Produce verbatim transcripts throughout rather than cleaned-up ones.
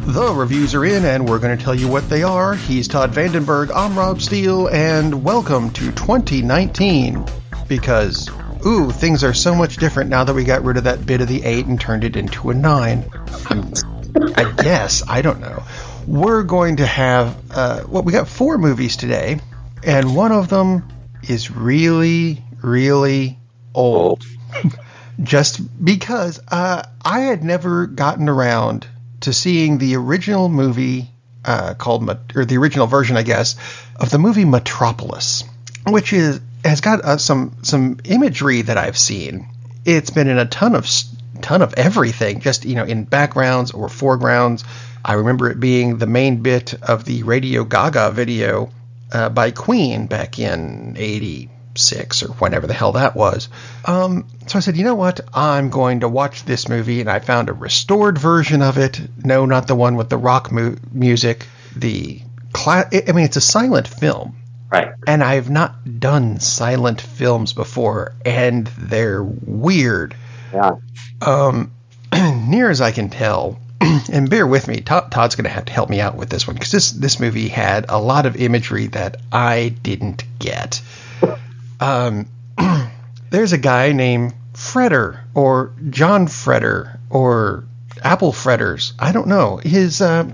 The reviews are in, and we're going to tell you what they are. He's Todd Vandenberg, I'm Rob Steele, and welcome to twenty nineteen. Because, ooh, things are so much different now that we got rid of that bit of the eight and turned it into a nine. I'm, I guess. I don't know. We're going to have, uh, well, we got four movies today, and one of them is really, really old. Just because uh, I had never gotten around to seeing the original movie uh, called, or the original version, I guess, of the movie Metropolis, which is has got uh, some some imagery that I've seen. It's been in a ton of ton of everything, just you know, in backgrounds or foregrounds. I remember it being the main bit of the Radio Gaga video uh, by Queen back in eighty-six or whenever the hell that was. Um, so I said, you know what? I'm going to watch this movie, and I found a restored version of it. No, not the one with the rock mu- music. The cla- I mean, it's a silent film. Right. And I've not done silent films before, and they're weird. Yeah. Um, near as I can tell, and bear with me, Todd, Todd's going to have to help me out with this one, because this, this movie had a lot of imagery that I didn't get. Um, there's a guy named Fredder, or John Fredder, or Apple Fredders. I don't know. His, uh,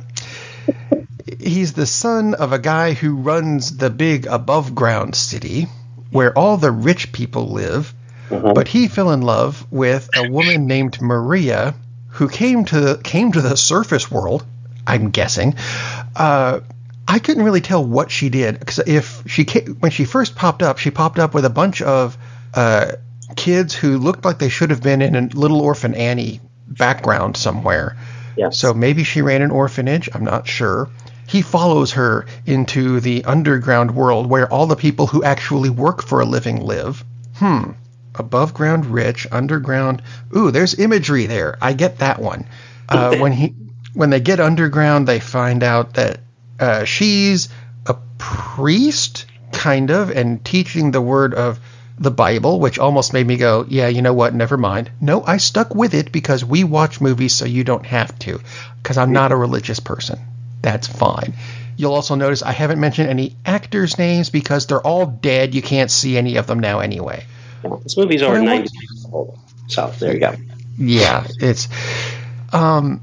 he's the son of a guy who runs the big above-ground city where all the rich people live, mm-hmm. but he fell in love with a woman named Maria who came to came to the surface world, I'm guessing. Uh, I couldn't really tell what she did, because if she came, when she first popped up, she popped up with a bunch of uh, kids who looked like they should have been in a Little Orphan Annie background somewhere. Yes. So maybe she ran an orphanage. I'm not sure. He follows her into the underground world where all the people who actually work for a living live. Hmm. Above ground rich, underground. Ooh, there's imagery there. I get that one. Uh, when he, when they get underground, they find out that uh, she's a priest, kind of, and teaching the word of the Bible, which almost made me go, yeah, you know what? Never mind. No, I stuck with it because we watch movies so you don't have to, because I'm not a religious person. That's fine. You'll also notice I haven't mentioned any actors' names because they're all dead. You can't see any of them now anyway. Yeah, this movie's over ninety years old, so there you go. Yeah, it's um.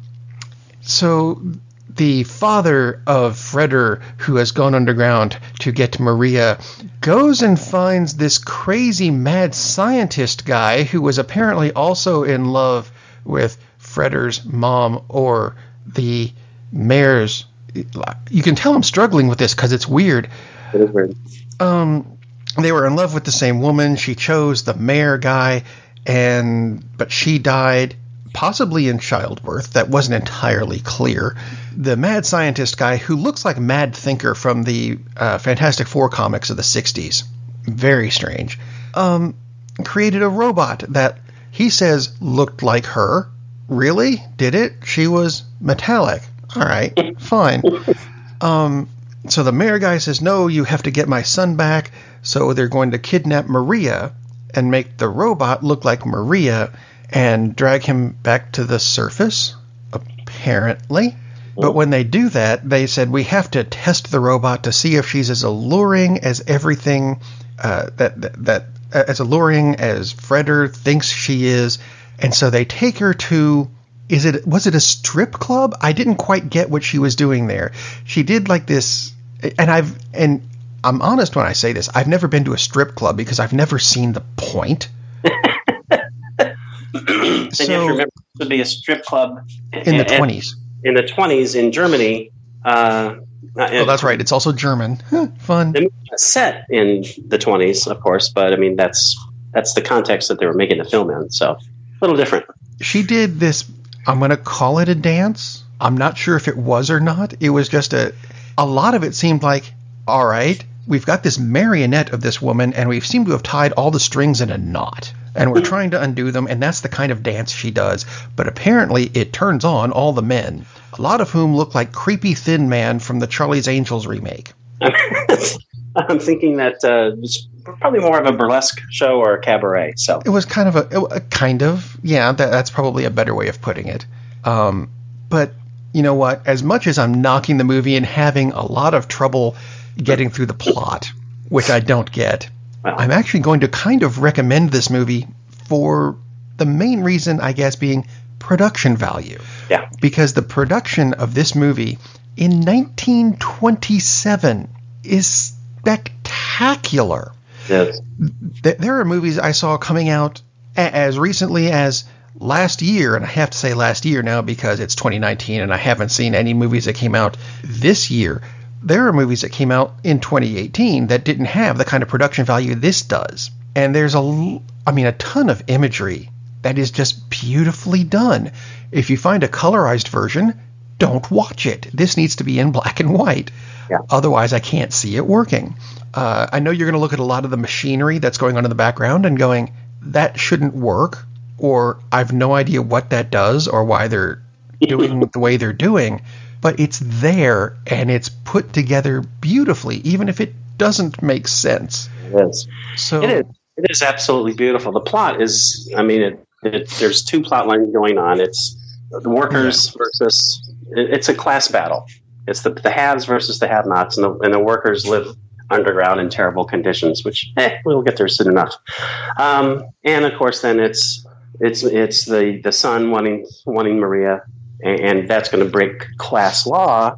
So the father of Fredder, who has gone underground to get Maria, goes and finds this crazy mad scientist guy who was apparently also in love with Fredder's mom, or the mayor's. You can tell I'm struggling with this because it's weird. It is weird. Um. They were in love with the same woman. She chose the mayor guy, and but she died, possibly in childbirth. That wasn't entirely clear. The mad scientist guy, who looks like Mad Thinker from the uh, Fantastic Four comics of the sixties, very strange, um, created a robot that he says looked like her. Really? Did it? She was metallic. All right, fine. Um, so the mayor guy says, no, you have to get my son back. So they're going to kidnap Maria and make the robot look like Maria and drag him back to the surface, apparently. But when they do that, they said, we have to test the robot to see if she's as alluring as everything, uh, that, that, that uh, as alluring as Fredder thinks she is. And so they take her to, is it, was it a strip club? I didn't quite get what she was doing there. She did like this, and I've, and I'm honest when I say this. I've never been to a strip club because I've never seen the point. And so, you have to remember, this would be a strip club in the twenties. In the twenties in Germany. Uh, oh, that's right. It's also German. Huh, fun. Set in the twenties, of course, but I mean that's that's the context that they were making the film in. So a little different. She did this. I'm going to call it a dance. I'm not sure if it was or not. It was just a. A lot of it seemed like, all right, we've got this marionette of this woman, and we seem to have tied all the strings in a knot, and we're trying to undo them, and that's the kind of dance she does. But apparently it turns on all the men, a lot of whom look like creepy thin man from the Charlie's Angels remake. I'm thinking that uh, it's probably more of a burlesque show or a cabaret. So it was kind of a, a kind of, yeah, that, that's probably a better way of putting it. Um, but you know what? As much as I'm knocking the movie and having a lot of trouble getting through the plot, which I don't get, Well, I'm actually going to kind of recommend this movie for the main reason, I guess, being production value. Yeah. Because the production of this movie in nineteen twenty-seven is spectacular. Yes. Th- There are movies I saw coming out a- as recently as last year, and I have to say last year now because it's twenty nineteen and I haven't seen any movies that came out this year. There are movies that came out in twenty eighteen that didn't have the kind of production value this does. And there's a, l- I mean, a ton of imagery that is just beautifully done. If you find a colorized version, don't watch it. This needs to be in black and white. Yeah. Otherwise, I can't see it working. Uh, I know you're going to look at a lot of the machinery that's going on in the background and going, that shouldn't work, or I've no idea what that does or why they're doing the way they're doing. But it's there, and it's put together beautifully, even if it doesn't make sense. It is. So It is. It is absolutely beautiful. The plot is, I mean, it, it, there's two plot lines going on. It's the workers versus, it, it's a class battle. It's the, the haves versus the have-nots, and the, and the workers live underground in terrible conditions, which, eh, we'll get there soon enough. Um, and, of course, then it's it's it's the, the son wanting wanting Maria, and, and that's going to break class law,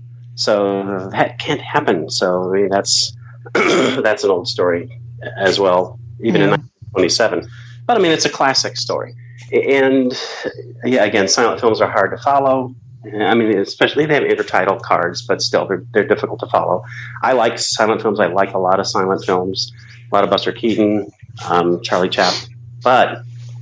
so that can't happen. So, I mean, that's that's an old story as well, even Yeah. in nineteen twenty-seven. But I mean, it's a classic story. And yeah, again, silent films are hard to follow. I mean, especially they have intertitle cards, but still, they're they're difficult to follow. I like silent films. I like a lot of silent films, a lot of Buster Keaton, um, Charlie Chaplin. But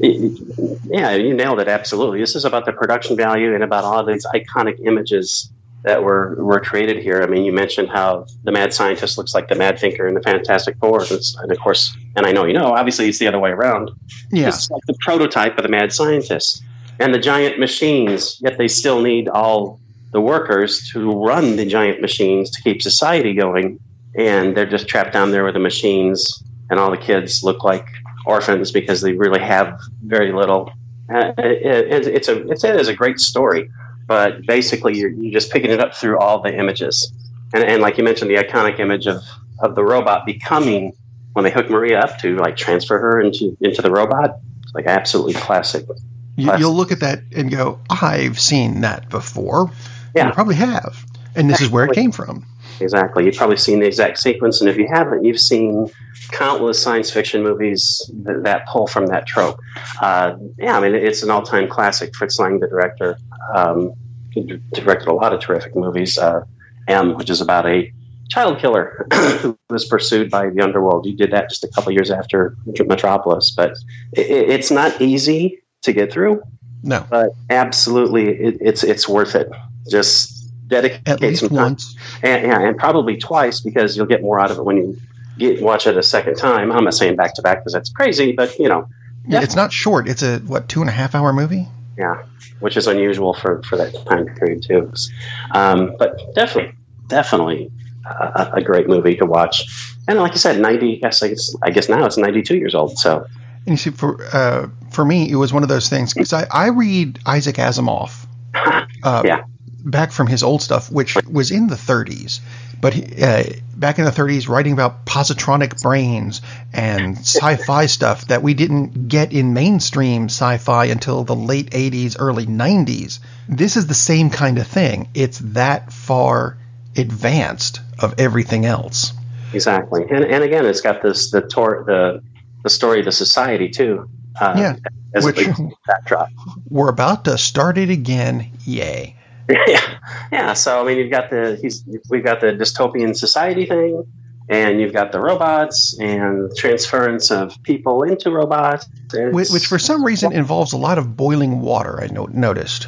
it, yeah, you nailed it. Absolutely, this is about the production value and about all these iconic images that were were created here. I mean, you mentioned how the mad scientist looks like the mad thinker in the Fantastic Four, and, and of course, and I know you know, obviously it's the other way around. yeah, It's like the prototype of the mad scientist. And the giant machines, yet they still need all the workers to run the giant machines to keep society going. And they're just trapped down there with the machines, and all the kids look like orphans because they really have very little. Uh, it, it, it's a it's, it is a great story, but basically you're, you're just picking it up through all the images. And, and like you mentioned, the iconic image of, of the robot becoming, when they hook Maria up to like transfer her into into the robot, it's like absolutely classic. you, you'll look at that and go, I've seen that before. Yeah. You probably have. And this is where it came from. Exactly. You've probably seen the exact sequence, and if you haven't, you've seen countless science fiction movies that, that pull from that trope. Uh, yeah, I mean, it's an all-time classic. Fritz Lang, the director, um, directed a lot of terrific movies. Uh, M, which is about a child killer who was pursued by the underworld. You did that just a couple years after Metropolis, but it, it's not easy to get through. No. But absolutely, it, it's it's worth it. Just dedicate At least some time. once. And, yeah, and probably twice, because you'll get more out of it when you get watch it a second time. I'm not saying back to back because that's crazy, but you know, Yeah, it's not short. It's a, what, two and a half hour movie? yeah, which is unusual for, for that time period too. Um, but definitely, definitely a, a great movie to watch. And like I said, ninety. Yes, I guess, I guess now it's ninety-two years old. So And you see, for uh, for me, it was one of those things, because I, I read Isaac Asimov uh, yeah, back from his old stuff, which was in the thirties. But he, uh, back in the thirties, writing about positronic brains and sci-fi stuff that we didn't get in mainstream sci-fi until the late eighties, early nineties. This is the same kind of thing. It's that far advanced of everything else. exactly. And and again, it's got this the tor- the the story of the society too. Uh, Yeah, as which- a big backdrop. We're about to start it again. Yay. yeah, yeah. So I mean, you've got the he's we've got the dystopian society thing, and you've got the robots and transference of people into robots, Which, which for some reason involves a lot of boiling water, I no- noticed.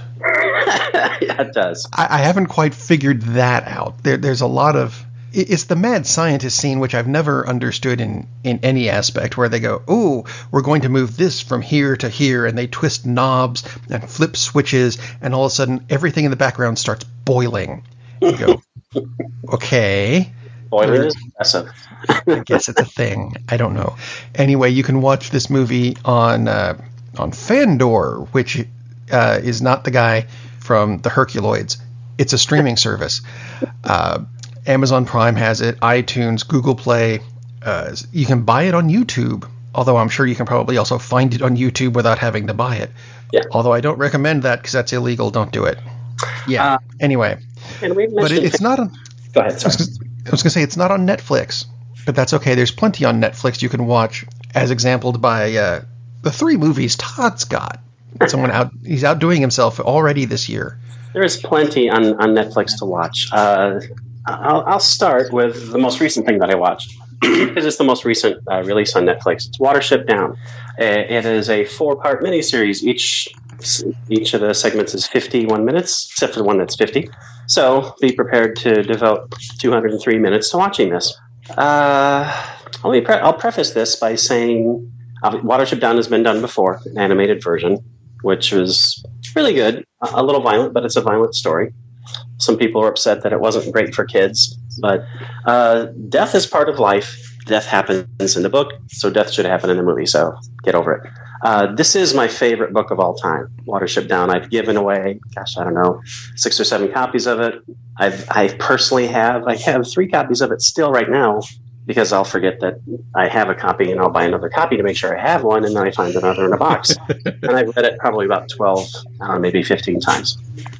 yeah, it does. I, I haven't quite figured that out. There, there's a lot of... it- It's the mad scientist scene, which I've never understood in, in any aspect, where they go, ooh, we're going to move this from here to here, and they twist knobs and flip switches, and all of a sudden everything in the background starts boiling. You go, okay. Boiler is impressive. I guess it's a thing. I don't know. Anyway, you can watch this movie on uh, on Fandor, which uh, is not the guy from the Herculoids. It's a streaming service. Uh, Amazon Prime has it, iTunes, Google Play. Uh, you can buy it on YouTube, although I'm sure you can probably also find it on YouTube without having to buy it. Yeah. Although I don't recommend that because that's illegal. Don't do it. Yeah. Uh, anyway. And we but it, it's not on. Go ahead. Sorry. I was going to say it's not on Netflix, but that's okay. There's plenty on Netflix you can watch, as exampled by uh, the three movies Todd's got. Someone out, he's outdoing himself already this year. There is plenty on, on Netflix to watch. Uh, I'll, I'll start with the most recent thing that I watched, because it's the most recent uh, release on Netflix. It's Watership Down. It is a four-part miniseries. Each each of the segments is fifty-one minutes, except for the one that's fifty. So be prepared to devote two hundred three minutes to watching this. Uh, let me pre- I'll preface this by saying uh, Watership Down has been done before, an animated version, which was really good. A little violent, but it's a violent story. Some people were upset that it wasn't great for kids, but uh, death is part of life. Death happens in the book, so death should happen in the movie, so get over it. Uh, this is my favorite book of all time, Watership Down. I've given away, gosh, I don't know, six or seven copies of it. I've, I personally have, I have three copies of it still right now, because I'll forget that I have a copy and I'll buy another copy to make sure I have one, and then I find another in a box. And I've read it probably about twelve, I don't know, maybe fifteen times.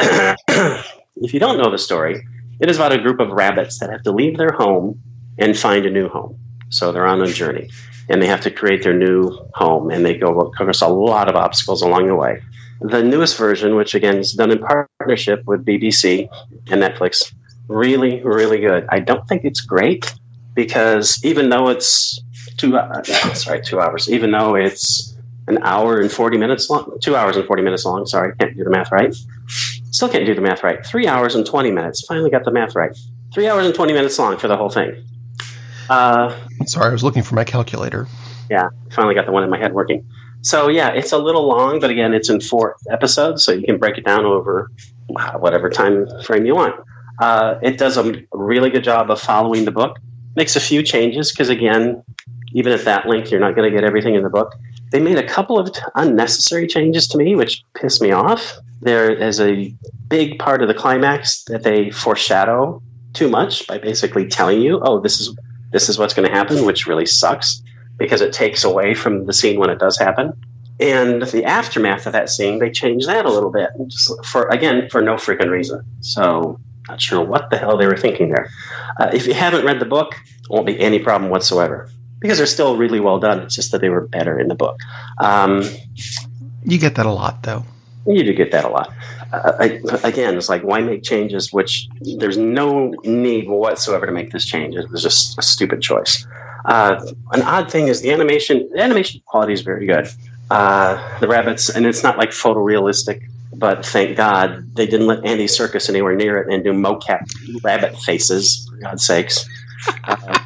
If you don't know the story, it is about a group of rabbits that have to leave their home and find a new home. So they're on a journey, and they have to create their new home, and they go across a lot of obstacles along the way. The newest version, which again is done in partnership with B B C and Netflix, really, really good. I don't think it's great, because even though it's two, uh, sorry, two hours, even though it's an hour and forty minutes long, two hours and forty minutes long, sorry, can't do the math right. Still can't do the math right. Three hours and twenty minutes. Finally got the math right. Three hours and twenty minutes long for the whole thing. Uh, sorry, I was looking for my calculator. Yeah, finally got the one in my head working. So yeah, it's a little long, but again, it's in four episodes, so you can break it down over whatever time frame you want. Uh, it does a really good job of following the book. Makes a few changes because, again, even at that length, you're not going to get everything in the book. They made a couple of t- unnecessary changes to me, which pissed me off. There is a big part of the climax that they foreshadow too much by basically telling you, oh, this is this is what's going to happen, which really sucks because it takes away from the scene when it does happen. And the aftermath of that scene, they changed that a little bit, just for again, for no freaking reason. So not sure what the hell they were thinking there. Uh, if you haven't read the book, won't be any problem whatsoever, because they're still really well done. It's just that they were better in the book. Um, you get that a lot, though. You do get that a lot. Uh, I, again, it's like, why make changes which there's no need whatsoever to make this change? It was just a stupid choice. Uh, an odd thing is the animation. The animation quality is very good. Uh, the rabbits, and it's not like photorealistic, but thank God they didn't let Andy Serkis anywhere near it and do mocap rabbit faces, for God's sakes. Uh,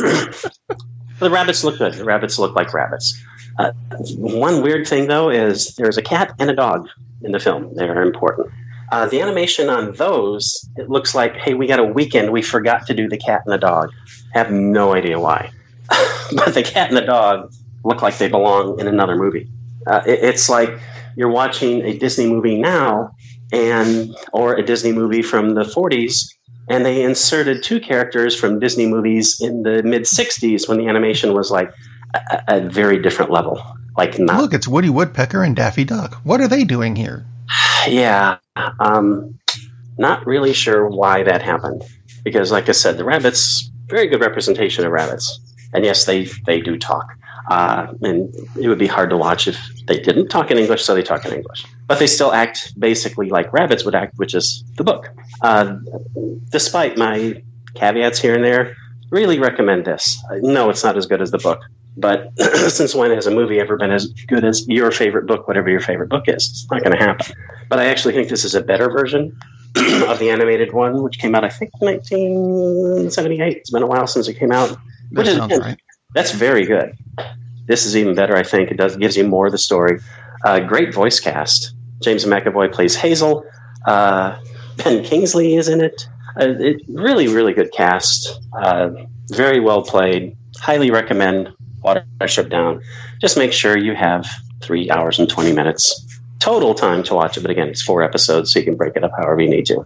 the rabbits look good. The rabbits look like rabbits. Uh, one weird thing, though, is there's a cat and a dog in the film. They're important. Uh, the animation on those, it looks like, hey, we got a weekend. We forgot to do the cat and the dog. I have no idea why. But the cat and the dog look like they belong in another movie. Uh, it, it's like you're watching a Disney movie now, and or a Disney movie from the forties, and they inserted two characters from Disney movies in the mid-sixties when the animation was like a, a very different level. Like, not, look, it's Woody Woodpecker and Daffy Duck. What are they doing here? Yeah, um, not really sure why that happened. Because, like I said, the rabbits, very good representation of rabbits. And yes, they, they do talk. Uh, and it would be hard to watch if they didn't talk in English, so they talk in English. But they still act basically like rabbits would act, which is the book. Uh, despite my caveats here and there, really recommend this. No, it's not as good as the book. But since when has a movie ever been as good as your favorite book, whatever your favorite book is? It's not going to happen. But I actually think this is a better version of the animated one, which came out, I think, nineteen seventy-eight. It's been a while since it came out. That which sounds is, right. That's very good. This is even better, I think. It does gives you more of the story. Uh, great voice cast. James McAvoy plays Hazel. Uh, Ben Kingsley is in it. Uh, it really, really good cast. Uh, very well played. Highly recommend Watership Down. Just make sure you have three hours and twenty minutes total time to watch it. But again, it's four episodes, so you can break it up however you need to.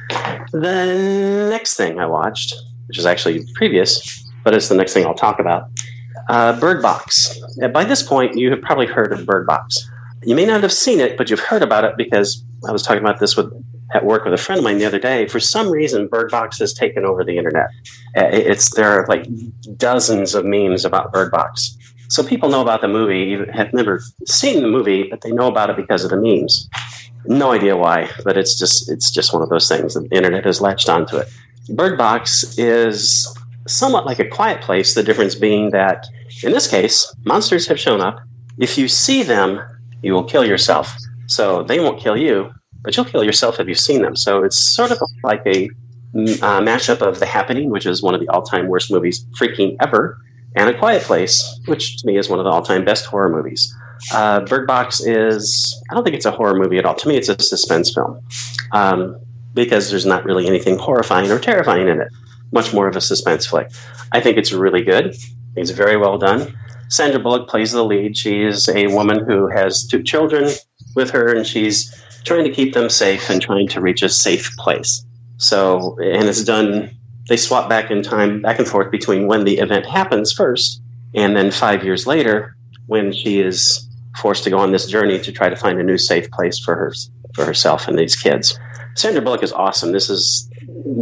The next thing I watched, which is actually previous, but it's the next thing I'll talk about, uh, Bird Box. Now, by this point, you have probably heard of Bird Box. You may not have seen it, but you've heard about it because I was talking about this with at work with a friend of mine the other day. For some reason, Bird Box has taken over the internet. It's there are like dozens of memes about Bird Box. So people know about the movie, have never seen the movie, but they know about it because of the memes. No idea why, but it's just it's just one of those things. The internet has latched onto it. Bird Box is somewhat like A Quiet Place, the difference being that, in this case, monsters have shown up. If you see them, you will kill yourself. So they won't kill you, but you'll kill yourself if you've seen them. So it's sort of like a uh, mashup of The Happening, which is one of the all-time worst movies freaking ever, and A Quiet Place, which to me is one of the all-time best horror movies. Uh, Bird Box is, I don't think it's a horror movie at all. To me, it's a suspense film um, because there's not really anything horrifying or terrifying in it. Much more of a suspense flick. I think it's really good. It's very well done. Sandra Bullock plays the lead. She is a woman who has two children with her, and she's trying to keep them safe and trying to reach a safe place. So, and it's done, they swap back in time, back and forth between when the event happens first, and then five years later, when she is forced to go on this journey to try to find a new safe place for her, for herself and these kids. Sandra Bullock is awesome. This is,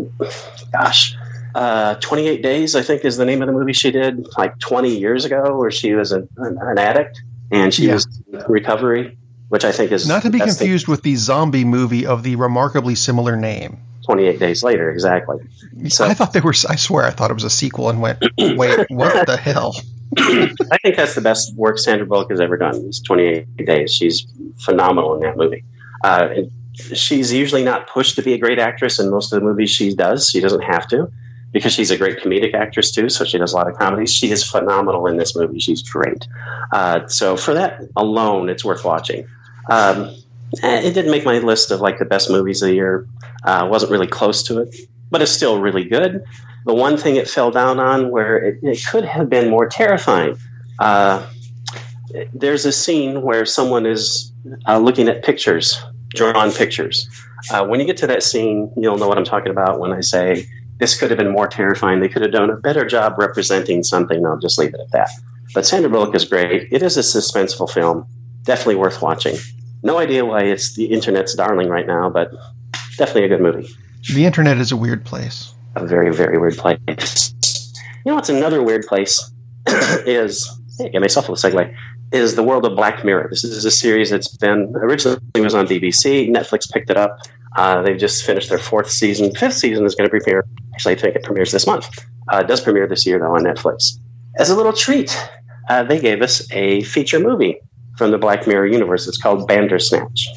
gosh, Uh, twenty-eight days, I think, is the name of the movie she did like twenty years ago, where she was an, an, an addict and she yeah. was in recovery, which I think is not to be confused thing. with the zombie movie of the remarkably similar name. twenty-eight days later, exactly. So, I thought they were. I swear, I thought it was a sequel, and went, wait, what the hell? I think that's the best work Sandra Bullock has ever done. Is twenty-eight days. She's phenomenal in that movie. Uh, and she's usually not pushed to be a great actress in most of the movies she does. She doesn't have to, because she's a great comedic actress too, so she does a lot of comedies. She is phenomenal in this movie. She's great. Uh, so for that alone, it's worth watching. Um, it didn't make my list of like the best movies of the year. Uh, wasn't really close to it, but it's still really good. The one thing it fell down on where it, it could have been more terrifying. Uh, there's a scene where someone is uh, looking at pictures, drawn pictures. Uh, when you get to that scene, you'll know what I'm talking about when I say this could have been more terrifying. They could have done a better job representing something. I'll just leave it at that. But Sandra Bullock is great. It is a suspenseful film. Definitely worth watching. No idea why it's the internet's darling right now, but definitely a good movie. The internet is a weird place. A very, very weird place. You know what's another weird place is, hey, get myself a segue, is the world of Black Mirror. This is a series that's been, originally it was on B B C. Netflix picked it up. Uh, they've just finished their fourth season. Fifth season is going to premiere. Actually, I think it premieres this month. Uh, it does premiere this year, though, on Netflix. As a little treat, uh, they gave us a feature movie from the Black Mirror universe. It's called Bandersnatch.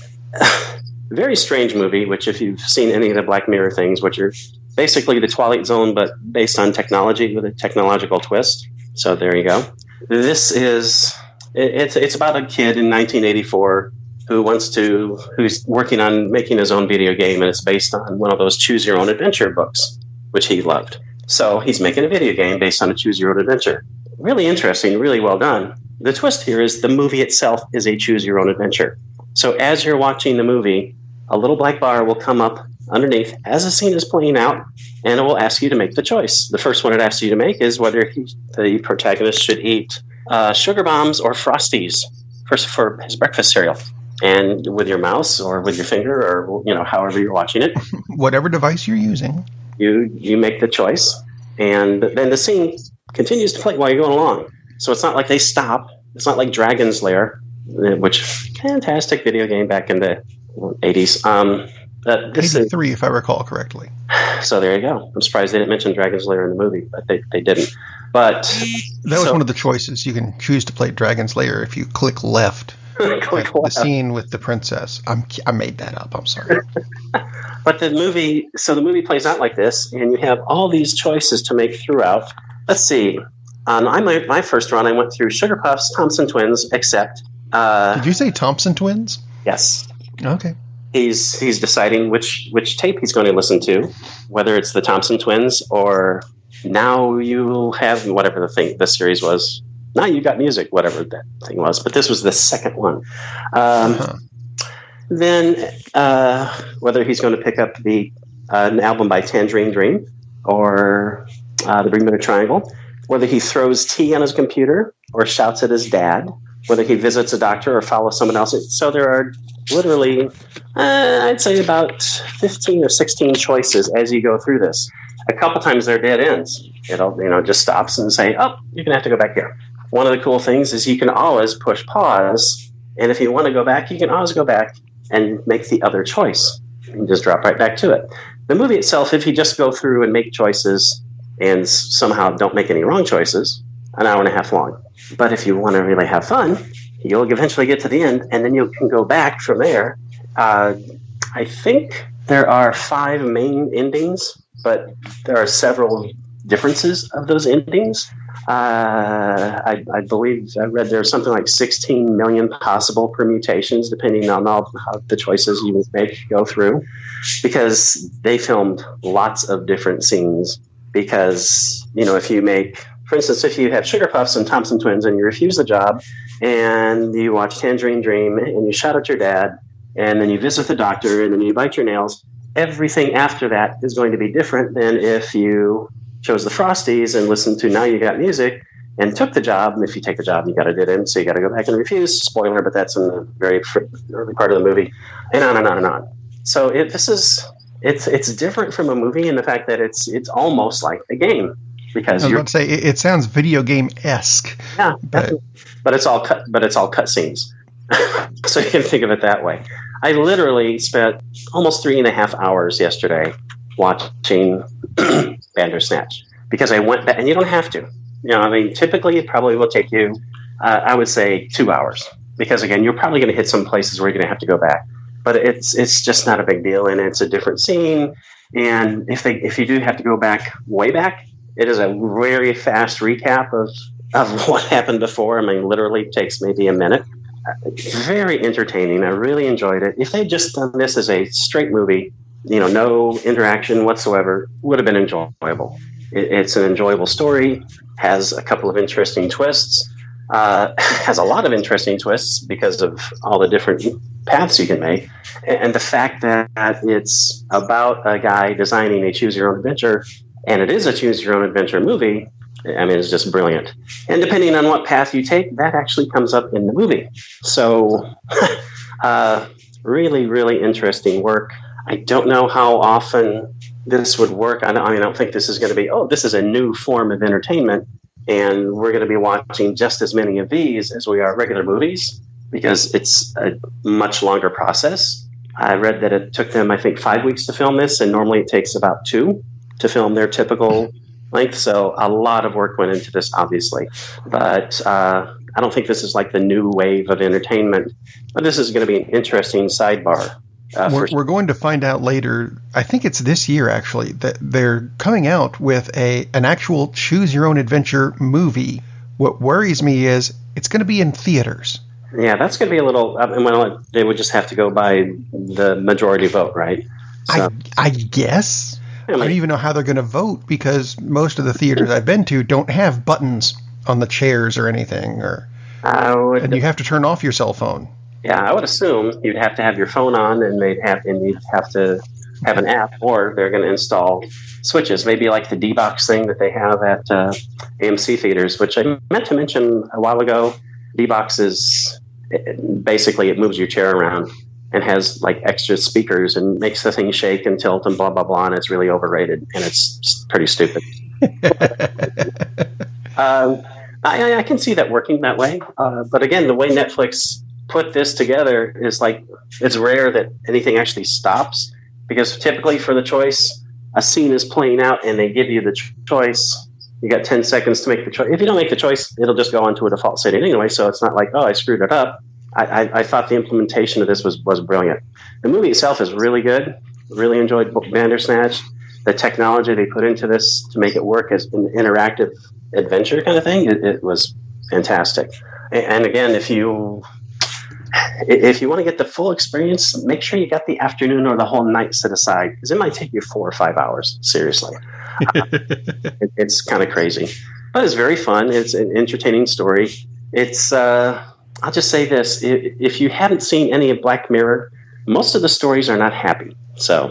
Very strange movie, which if you've seen any of the Black Mirror things, which are basically the Twilight Zone, but based on technology with a technological twist. So there you go. This is, it, it's, it's about a kid in nineteen eighty-four who wants to, who's working on making his own video game, and it's based on one of those choose your own adventure books, which he loved. So he's making a video game based on a choose your own adventure. Really interesting, really well done. The twist here is the movie itself is a choose your own adventure. So as you're watching the movie, a little black bar will come up underneath as the scene is playing out, and it will ask you to make the choice. The first one it asks you to make is whether he, the protagonist should eat uh, sugar bombs or Frosties for, for his breakfast cereal. And with your mouse or with your finger or, you know, however you're watching it. Whatever device you're using. You you make the choice. And then the scene continues to play while you're going along. So it's not like they stop. It's not like Dragon's Lair, which fantastic video game back in the eighties. Um, uh, this eighty-three, is, if I recall correctly. So there you go. I'm surprised they didn't mention Dragon's Lair in the movie, but they, they didn't. But that was so, one of the choices. You can choose to play Dragon's Lair if you click left. Click the scene with the princess. I'm, I made that up. I'm sorry. But the movie, so the movie plays out like this, and you have all these choices to make throughout. Let's see. On um, my, my first run, I went through Sugar Puffs, Thompson Twins, except. Uh, Did you say Thompson Twins? Yes. Okay. He's he's deciding which which tape he's going to listen to, whether it's the Thompson Twins or Now You Have whatever the thing the series was. Now You Got Music, whatever that thing was. But this was the second one. Um, uh-huh. Then uh, whether he's going to pick up the uh, an album by Tangerine Dream or uh, the Bermuda Triangle, whether he throws tea on his computer or shouts at his dad, whether he visits a doctor or follows someone else. So there are literally, uh, I'd say about fifteen or sixteen choices as you go through this. A couple times they're dead ends. It'll, you know, just stops and say, oh, you're going to have to go back here. One of the cool things is you can always push pause, and if you want to go back, you can always go back and make the other choice and just drop right back to it. The movie itself, if you just go through and make choices and somehow don't make any wrong choices, an hour and a half long. But if you want to really have fun, you'll eventually get to the end, and then you can go back from there. Uh, I think there are five main endings, but there are several differences of those endings. Uh, I, I believe I read there's something like sixteen million possible permutations, depending on all how the choices you make go through, because they filmed lots of different scenes. Because, you know, if you make, for instance, if you have Sugar Puffs and Thompson Twins and you refuse the job and you watch Tangerine Dream and you shout at your dad and then you visit the doctor and then you bite your nails, everything after that is going to be different than if you chose the Frosties and listened to Now You Got Music and took the job. And if you take the job, you got to dead end, so you got to go back and refuse. Spoiler, but that's in the very early part of the movie, and on and on and on. So it, this is it's it's different from a movie in the fact that it's it's almost like a game, because I was you're about to say it, it sounds video game esque. Yeah, but but it's all cut. But it's all cut scenes, so you can think of it that way. I literally spent almost three and a half hours yesterday watching Bandersnatch, because I went back, and you don't have to. You know, I mean, typically it probably will take you, uh, I would say, two hours, because again, you're probably going to hit some places where you're going to have to go back. But it's it's just not a big deal, and it's a different scene. And if they if you do have to go back way back, it is a very fast recap of of what happened before. I mean, literally takes maybe a minute. Very entertaining. I really enjoyed it. If they'd just done this as a straight movie, you know, no interaction whatsoever, would have been enjoyable. It, it's an enjoyable story, has a couple of interesting twists, uh, has a lot of interesting twists because of all the different paths you can make, and, and the fact that it's about a guy designing a choose-your-own-adventure, and it is a choose-your-own-adventure movie. I mean, it's just brilliant. And depending on what path you take, that actually comes up in the movie. So, uh, really, really interesting work. I don't know how often this would work. I, don't, I mean, I don't think this is going to be, oh, this is a new form of entertainment, and we're going to be watching just as many of these as we are regular movies, because it's a much longer process. I read that it took them, I think, five weeks to film this, and normally it takes about two to film their typical length. So a lot of work went into this, obviously. But uh, I don't think this is like the new wave of entertainment. But this is going to be an interesting sidebar. Uh, we're, for- we're going to find out later, I think it's this year actually, that they're coming out with a an actual choose-your-own-adventure movie. What worries me is it's going to be in theaters. Yeah, that's going to be a little, I mean, well, they would just have to go by the majority vote, right? So, I, I guess. I don't even know how they're going to vote, because most of the theaters I've been to don't have buttons on the chairs or anything, or I would, and you have to turn off your cell phone. Yeah, I would assume you'd have to have your phone on, and they'd have and you'd have to have an app, or they're going to install switches, maybe like the D-Box thing that they have at uh, A M C theaters, which I meant to mention a while ago. D-Box is it, basically it moves your chair around and has like extra speakers and makes the thing shake and tilt and blah, blah, blah. And it's really overrated, and it's pretty stupid. um, I, I can see that working that way. Uh, but again, the way Netflix put this together is like, it's rare that anything actually stops, because typically for the choice, a scene is playing out and they give you the ch- choice. You got ten seconds to make the choice. If you don't make the choice, it'll just go onto a default setting anyway. So it's not like, oh, I screwed it up. I, I, I thought the implementation of this was, was brilliant. The movie itself is really good. Really enjoyed Bandersnatch. The technology they put into this to make it work as an interactive adventure kind of thing, it, it was fantastic. And, and again, if you if you want to get the full experience, make sure you got the afternoon or the whole night set aside, because it might take you four or five hours. Seriously, uh, it, it's kind of crazy, but it's very fun. It's an entertaining story. It's uh, I'll just say this: if you haven't seen any of Black Mirror, most of the stories are not happy. So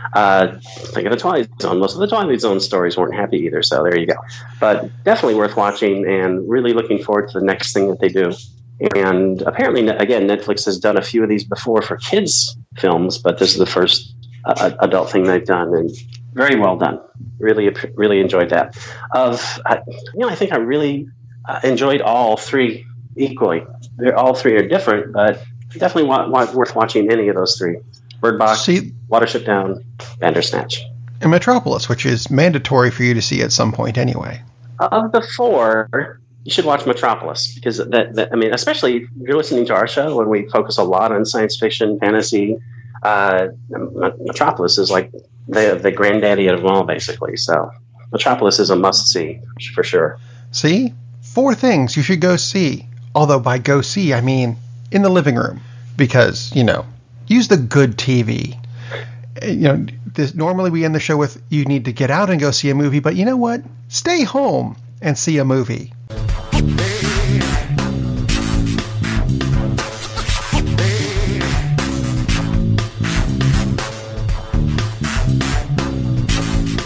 Uh, think of the Twilight Zone. Most of the Twilight Zone stories weren't happy either, so there you go. But definitely worth watching, and really looking forward to the next thing that they do. And apparently, again, Netflix has done a few of these before for kids' films, but this is the first uh, adult thing they've done, and very well done. Really, really enjoyed that. Of uh, you know, I think I really uh, enjoyed all three equally. They're all three are different, but definitely wa- wa- worth watching any of those three. Bird Box, See, Watership Down, Bandersnatch. And Metropolis, which is mandatory for you to see at some point anyway. Of the four, you should watch Metropolis, because that, that I mean, especially if you're listening to our show when we focus a lot on science fiction, fantasy. Uh, Metropolis is like the the granddaddy of them all, basically. So Metropolis is a must see for sure. See, four things you should go see. Although by go see, I mean in the living room, because you know, use the good T V. You know, this, normally we end the show with you need to get out and go see a movie, but you know what? Stay home and see a movie.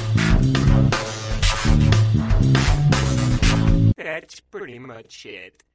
That's pretty much it.